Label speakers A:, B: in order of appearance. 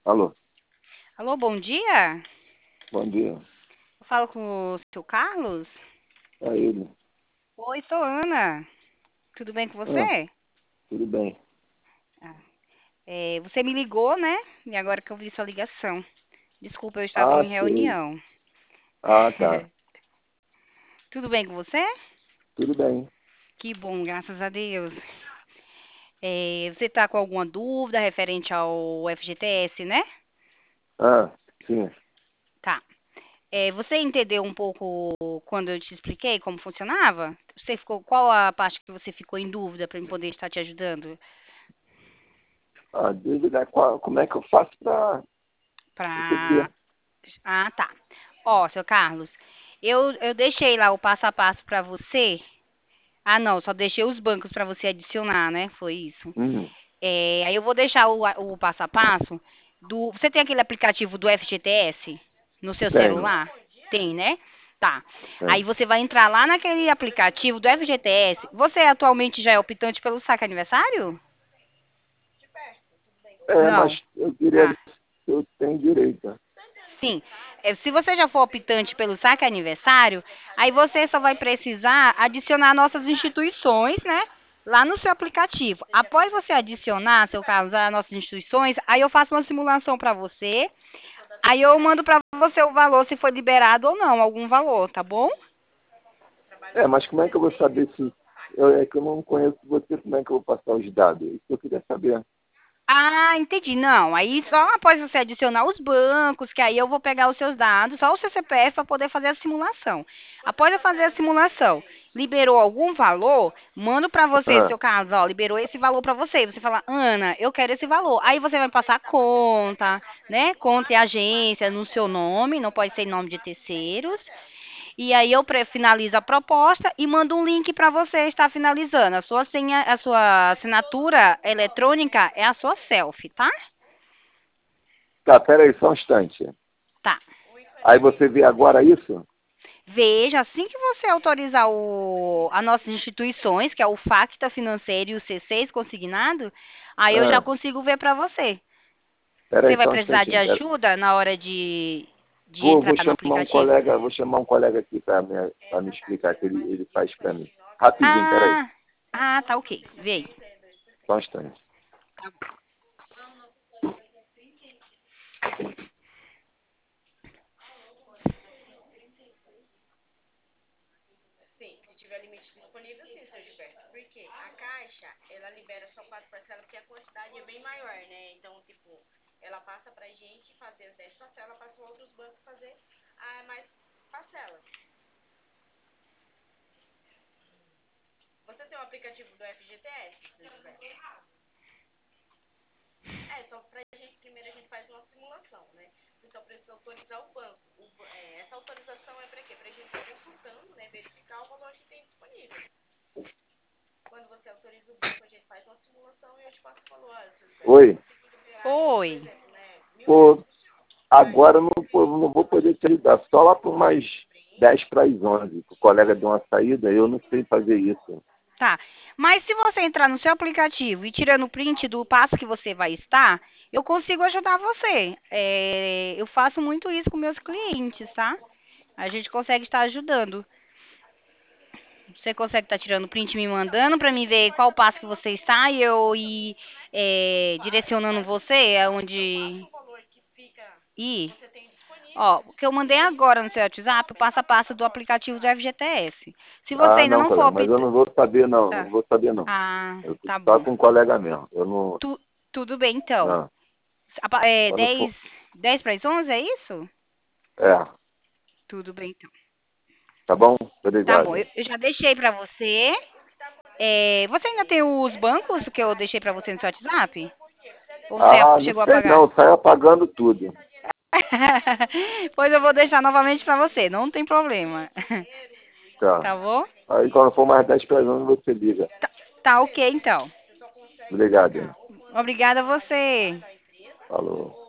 A: Alô,
B: Alô, bom dia.
A: bom dia.
B: Eu falo com o seu Carlos?
A: É ele.
B: Oi, sou Ana. Tudo bem com
A: Ah,
B: você?
A: tudo bem.
B: Ah, você me ligou, né? E agora que eu vi sua ligação. Desculpa, eu estava
A: Ah,
B: em
A: sei.
B: reunião.
A: Ah, tá.
B: Tudo bem com você?
A: Tudo bem.
B: Que bom, graças a Deus. Você está com alguma dúvida referente ao FGTS, né?
A: Ah, sim.
B: Tá. Você entendeu um pouco quando eu te expliquei como funcionava? Qual a parte que você ficou em dúvida para eu poder estar te ajudando?
A: A dúvida é como é que eu faço para
B: Para
A: receber?
B: Ah, tá. Ó, seu Carlos, eu deixei lá o passo a passo para você. Ah, não, só deixei os bancos para você adicionar, né? Foi isso.
A: Hum,
B: Aí eu vou deixar o passo a passo do. Você tem aquele aplicativo do FGTS no seu
A: tenho,
B: celular? Tem, né? Tá. Aí
A: tenho.
B: você vai entrar lá naquele aplicativo do FGTS. Você atualmente já é optante pelo saque aniversário?
A: É, mas
B: Não.
A: eu queria ver
B: Ah.
A: se eu tenho direito.
B: Sim, se você já for optante pelo saque aniversário, aí você só vai precisar adicionar nossas instituições, né? Lá no seu aplicativo. Após você adicionar, seu Carlos, as nossas instituições, aí eu faço uma simulação para você. Aí eu mando para você o valor, se foi liberado ou não, algum valor, tá bom?
A: É, mas como é que eu vou saber se... é que eu não conheço você, como é que eu vou passar os dados? Isso que eu queria saber.
B: Ah, entendi. Não, aí só após você adicionar os bancos, que aí eu vou pegar os seus dados, só o seu CPF para poder fazer a simulação. Após eu fazer a simulação, liberou algum valor, mando para você,
A: Ah,
B: seu caso, ó, liberou esse valor para você. Você fala, Ana, eu quero esse valor. Aí você vai passar conta, né? Conta e agência no seu nome, não pode ser em nome de terceiros. E aí eu finalizo a proposta e mando um link para você estar finalizando. A sua senha, a sua assinatura eletrônica é a sua selfie, tá?
A: tá, peraí, só um instante.
B: Tá.
A: Aí você vê agora isso?
B: Veja, assim que você autorizar as nossas instituições, que é o Facta Financeiro e o C6 consignado, aí eu já
A: Ah,
B: consigo ver para você. Você
A: peraí,
B: vai
A: só um
B: precisar de
A: instantinho.
B: ajuda na hora de
A: Vou
B: entrar no
A: chamar um
B: aplicativo?
A: colega, vou chamar um colega aqui para me explicar que ele faz para mim. Rapidinho, peraí.
B: Ah, tá ok. Vê aí.
A: Só um instante. Sim, se tiver limite disponível, sim, seu Gilberto. Porque a Caixa, ela libera só 4 parcelas, porque a quantidade é bem maior, né? Então, tipo, ela passa pra gente fazer as 10 parcelas, passa para outros bancos fazer mais parcelas. Você tem o aplicativo do FGTS, seu Gilberto? É, só pra gente, primeiro a gente faz uma simulação, né? Você só precisa autorizar o banco. Essa autorização é para quê? Para a gente ir consultando, né? Verificar o valor que tem disponível. Quando você autoriza o banco, a gente faz uma simulação e eu te passo o valor. Olha, seu Gilberto, oi, liberar, por
B: Oi.
A: exemplo, né? Pô, agora eu não vou poder te ajudar. Só lá por mais 10 para as 11. O colega deu uma saída, eu não sei fazer isso.
B: Tá. Mas se você entrar no seu aplicativo e tirando o print do passo que você vai estar, eu consigo ajudar você. Eu faço muito isso com meus clientes, tá? A gente consegue estar ajudando. Você consegue estar tirando o print e me mandando para mim ver qual passo que você está e eu ir direcionando você aonde ir. Ó, o que eu mandei agora no seu WhatsApp, o passo a passo do aplicativo do FGTS. Se você
A: Ah,
B: ainda
A: não,
B: não for
A: colega, mas eu
B: optar.
A: não vou saber, não. Não
B: Tá.
A: vou saber, não.
B: Ah,
A: Eu
B: tá
A: só
B: bom.
A: com um colega mesmo. Eu não.
B: Tudo bem, então.
A: Não. Quando for.
B: 10 para as 11, é isso?
A: É,
B: Tudo bem, então.
A: tá bom?
B: Tá bom,
A: Obrigado.
B: eu já deixei para você. Você ainda tem os bancos que eu deixei para você no seu WhatsApp? Ou você
A: Ah, não
B: chegou a
A: sei
B: pagar?
A: não, sai apagando tudo.
B: Pois eu vou deixar novamente para você, não tem problema.
A: Tá.
B: Tá bom?
A: Aí quando for mais 10 para as 11 você liga.
B: Tá, tá ok, então.
A: Obrigado, hein?
B: Obrigada a você.
A: Falou.